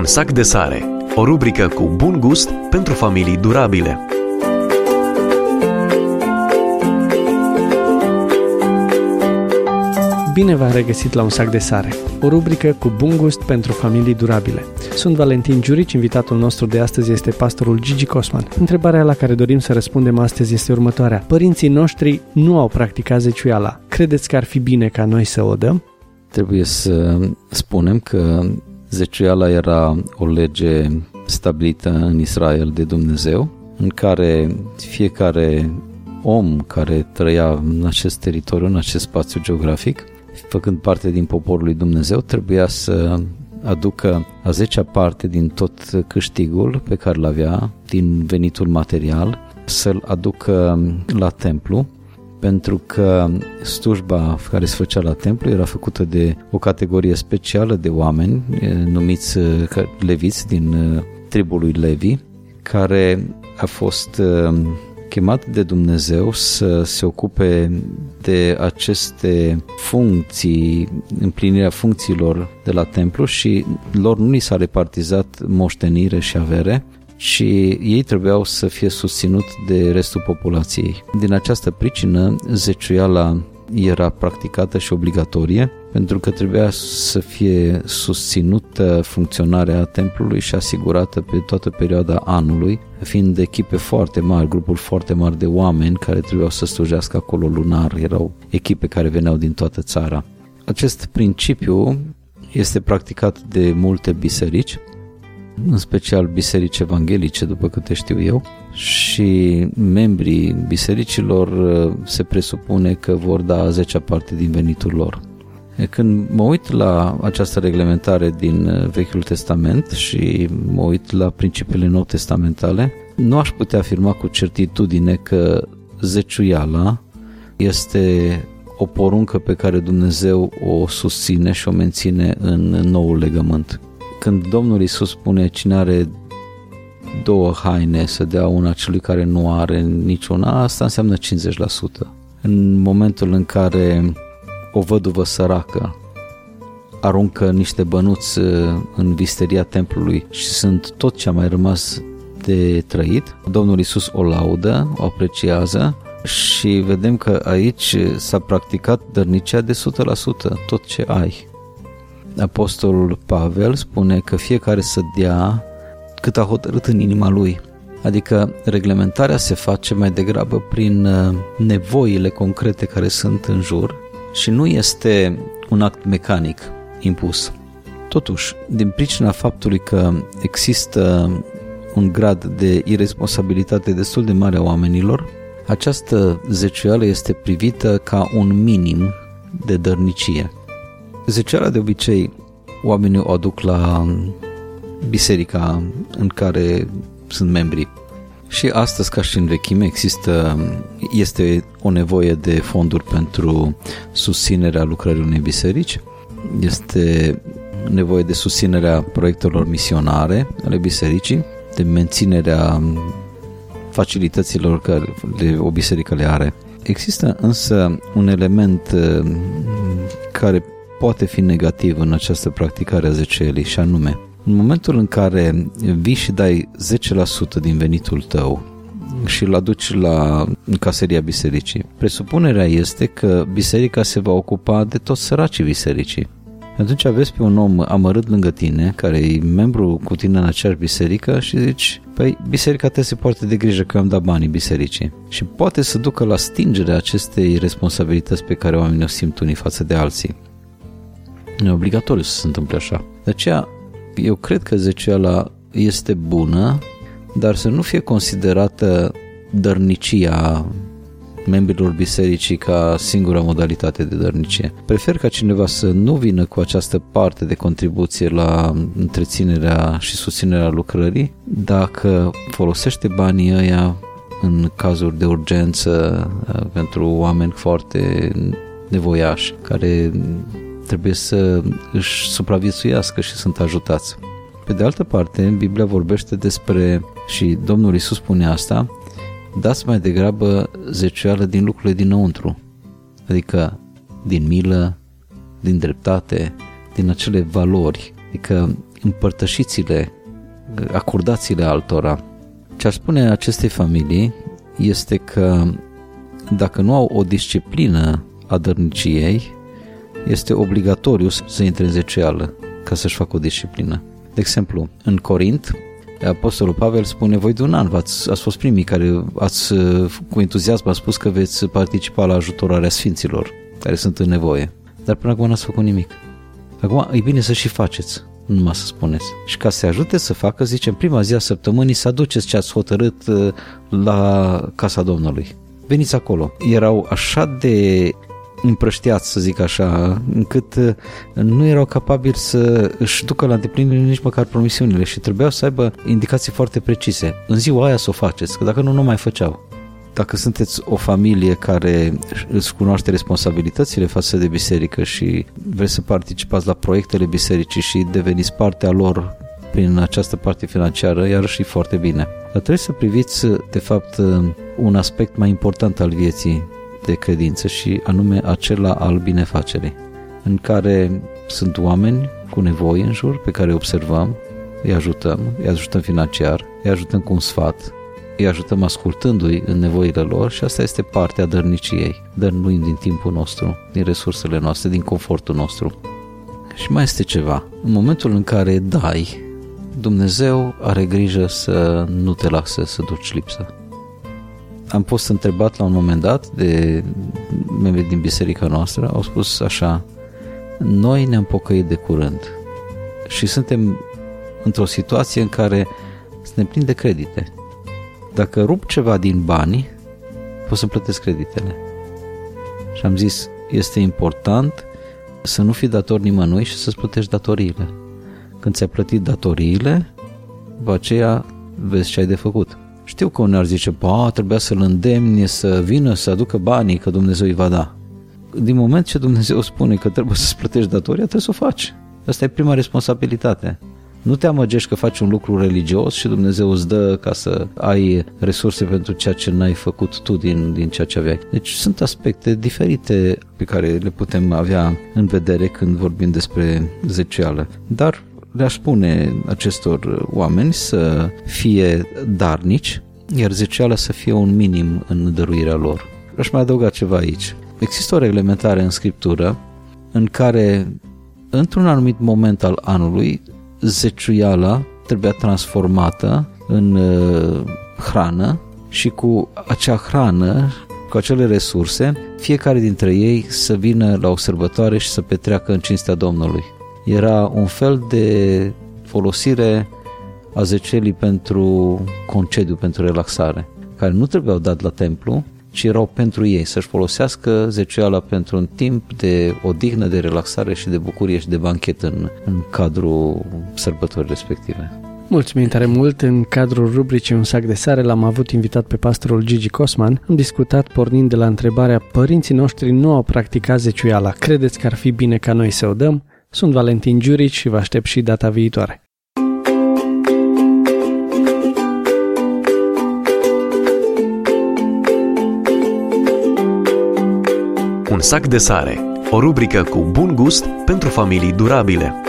Un sac de sare, o rubrică cu bun gust pentru familii durabile. Bine v-am regăsit la Un sac de sare, o rubrică cu bun gust pentru familii durabile. Sunt Valentin Giurici, invitatul nostru de astăzi este pastorul Gigi Cosman. Întrebarea la care dorim să răspundem astăzi este următoarea. Părinții noștri nu au practicat zeciuiala. Credeți că ar fi bine ca noi să o dăm? Trebuie să spunem că zeciuiala era o lege stabilită în Israel de Dumnezeu, în care fiecare om care trăia în acest teritoriu, în acest spațiu geografic, făcând parte din poporul lui Dumnezeu, trebuia să aducă a 10-a parte din tot câștigul pe care îl avea, din venitul material, să-l aducă la templu, pentru că slujba care se făcea la templu era făcută de o categorie specială de oameni numiți leviți din tribul lui Levi, care a fost chemat de Dumnezeu să se ocupe de aceste funcții, împlinirea funcțiilor de la templu, și lor nu li s-a repartizat moștenire și avere, și ei trebuiau să fie susținut de restul populației. Din această pricină, zeciuiala era practicată și obligatorie, pentru că trebuia să fie susținută funcționarea templului și asigurată pe toată perioada anului, fiind echipe foarte mari, grupuri foarte mari de oameni care trebuiau să slujească acolo lunar. Erau echipe care veneau din toată țara. Acest principiu este practicat de multe biserici, în special biserici evanghelice, după câte știu eu, și membrii bisericilor se presupune că vor da a 10-a parte din venitul lor. Când mă uit la această reglementare din Vechiul Testament și mă uit la principiile nou testamentale, nu aș putea afirma cu certitudine că zeciuiala este o poruncă pe care Dumnezeu o susține și o menține în noul legământ. Când Domnul Iisus spune cine are 2 haine să dea una celui care nu are niciuna, asta înseamnă 50%. În momentul în care o văduvă săracă aruncă niște bănuți în visteria templului și sunt tot ce a mai rămas de trăit, Domnul Iisus o laudă, o apreciază, și vedem că aici s-a practicat dărnicia de 100%, tot ce ai. Apostolul Pavel spune că fiecare să dea cât a hotărât în inima lui. Adică reglementarea se face mai degrabă prin nevoile concrete care sunt în jur și nu este un act mecanic impus. Totuși, din pricina faptului că există un grad de irresponsabilitate destul de mare a oamenilor, această zeciuială este privită ca un minim de dărnicie. Zeciuiala de obicei oamenii o aduc la biserica în care sunt membri. Și astăzi, ca și în vechime, este o nevoie de fonduri pentru susținerea lucrării unei biserici, este nevoie de susținerea proiectelor misionare ale bisericii, de menținerea facilităților care o biserică le are. Există însă un element care poate fi negativ în această practicare a zeciuielii, și anume, în momentul în care vii și dai 10% din venitul tău și îl aduci în caseria bisericii, presupunerea este că biserica se va ocupa de toți săracii bisericii. Atunci vezi pe un om amărât lângă tine, care e membru cu tine în aceeași biserică, și zici, păi biserica te se poartă de grijă că eu am dat banii bisericii. Și poate să ducă la stingerea acestei responsabilități pe care oamenii o simt unii față de alții. Nu e obligatoriu să se întâmple așa. De aceea, eu cred că zeciuiala este bună, dar să nu fie considerată dărnicia membrilor bisericii ca singura modalitate de dărnicie. Prefer ca cineva să nu vină cu această parte de contribuție la întreținerea și susținerea lucrării, dacă folosește banii ăia în cazuri de urgență pentru oameni foarte nevoiași, care trebuie să își supraviețuiască și sunt ajutați. Pe de altă parte, Biblia vorbește despre, și Domnul Iisus spune asta, dați mai degrabă zeciuială din lucrurile dinăuntru, adică din milă, din dreptate, din acele valori. Adică împărtășiți-le, acordați-le altora. Ce ar spune acestei familii este că dacă nu au o disciplină a dărniciei, este obligatoriu să intre în zeciuială ca să-și facă o disciplină. De exemplu, în Corint, Apostolul Pavel spune: voi de un an ați fost primii care cu entuziasm ați spus că veți participa la ajutorarea sfinților care sunt în nevoie, dar până acum n-ați făcut nimic. Acum e bine să și faceți, nu numai să spuneți. Și ca să se ajute să facă, zice, în prima zi a săptămânii să aduceți ce ați hotărât la casa Domnului. Veniți acolo. Erau așa de împrăștiați, să zic așa, încât nu erau capabili să își ducă la îndeplinire nici măcar promisiunile și trebuiau să aibă indicații foarte precise. În ziua aia să o faceți, că dacă nu mai făceau. Dacă sunteți o familie care îți cunoaște responsabilitățile față de biserică și vreți să participați la proiectele bisericii și deveniți partea lor prin această parte financiară, iarăși e foarte bine. Dar trebuie să priviți, de fapt, un aspect mai important al vieții de credință și anume acela al binefacerii, în care sunt oameni cu nevoi în jur pe care îi observăm, îi ajutăm financiar, îi ajutăm cu un sfat, îi ajutăm ascultându-i în nevoile lor și asta este partea dărniciei. Dărnuim din timpul nostru, din resursele noastre, din confortul nostru. Și mai este ceva. În momentul în care dai, Dumnezeu are grijă să nu te lasă să duci lipsă. Am fost întrebat la un moment dat de membrii din biserica noastră, au spus așa: noi ne-am pocăit de curând și suntem într-o situație în care suntem plini de credite. Dacă rup ceva din bani, pot să plătesc creditele. Și am zis, este important să nu fii dator nimănui și să-ți plătești datoriile. Când ți-ai plătit datoriile, după aceea vezi ce ai de făcut. Știu că unii ar zice, trebuia să-l îndemni să vină să aducă banii, că Dumnezeu îi va da. Din moment ce Dumnezeu spune că trebuie să-ți plătești datoria, trebuie să o faci. Asta e prima responsabilitate. Nu te amăgești că faci un lucru religios și Dumnezeu îți dă ca să ai resurse pentru ceea ce n-ai făcut tu din ceea ce aveai. Deci sunt aspecte diferite pe care le putem avea în vedere când vorbim despre zeciuială. Dar le-aș spune acestor oameni să fie darnici, iar zeciuiala să fie un minim în dăruirea lor. Aș mai adăuga ceva aici. Există o reglementare în Scriptură în care, într-un anumit moment al anului, zeciuiala trebuia transformată în hrană și cu acea hrană, cu acele resurse, fiecare dintre ei să vină la o sărbătoare și să petreacă în cinstea Domnului. Era un fel de folosire a zeciuielii pentru concediu, pentru relaxare, care nu trebuiau dat la templu, ci erau pentru ei, să-și folosească zeciuiala pentru un timp de odihnă, de relaxare și de bucurie și de banchet în cadrul sărbătorii respective. Mulțumim tare mult! În cadrul rubricii Un sac de sare l-am avut invitat pe pastorul Gigi Cosman. Am discutat pornind de la întrebarea: părinții noștri nu au practicat zeciuiala. Credeți că ar fi bine ca noi să o dăm? Sunt Valentin Giurici și vă aștept și data viitoare. Un sac de sare, o rubrică cu bun gust pentru familii durabile.